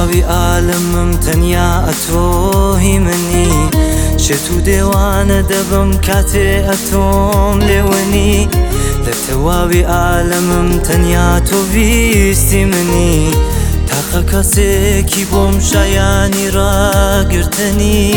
تەواوی عالمم تەنیا ئەتۆهی منی شێت و دێوانە دەبم کاتێ ئەتۆم لێوەنی لە تەواوی عالمم تەنیا تۆ ویستی منی تاقە کەسێکی بۆم شایانی ڕاگرتنی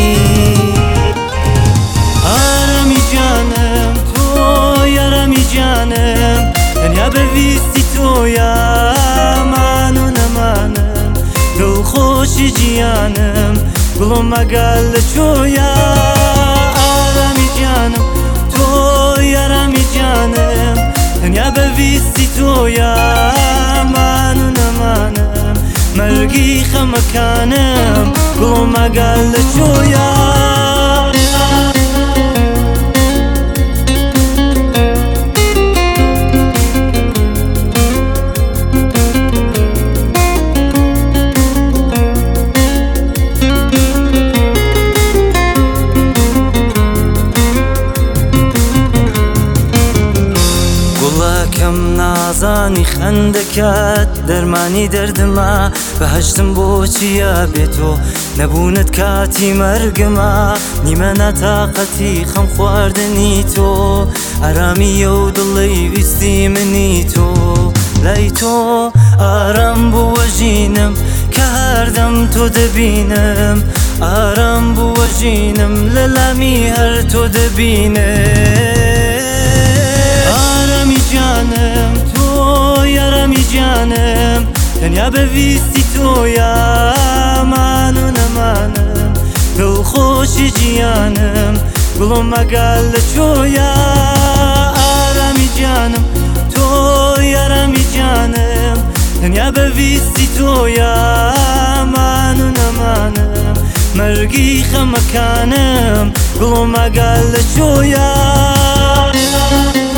ئارامی جانم تۆ یارامی جانم تەنیا بەویستی تۆیە ئامان و نەمانم دڵخۆشی گیانم گوڵم مەگەل لە چۆیە ئارامی جانم تۆ یارامی جانم تەنیا بەویستی تۆیە ئامان و نەمانم مەرگی خەمەکانم گوڵم مەگەل لە چۆیە کەم نازانی خەندەکەت دەرمانی دەردمە بەهەشتم بۆچیە بێتۆ نەبوونت کاتی مەرگمە نیمە ناتاقەتی خەم خواردنی تۆ ئارامیە و دڵی ویستی منی تۆ لای تۆ ئارام بووە ژینم کە هەردەم تۆ دەبینم ئارام بووە ژینم لە لامی هەر تۆ دەبینم جانم تۆ یارامی جانم تەنیا بەویستی تۆیە ئامان و نەمانم دڵخۆشی گیانم گوڵم مەگەل لە چۆیە ئارامی جانم تۆ یارامی جانم تەنیا بەویستی تۆیە ئامان و نەمانم مەرگی خەمەکانم گوڵم مەگەل لە چۆیە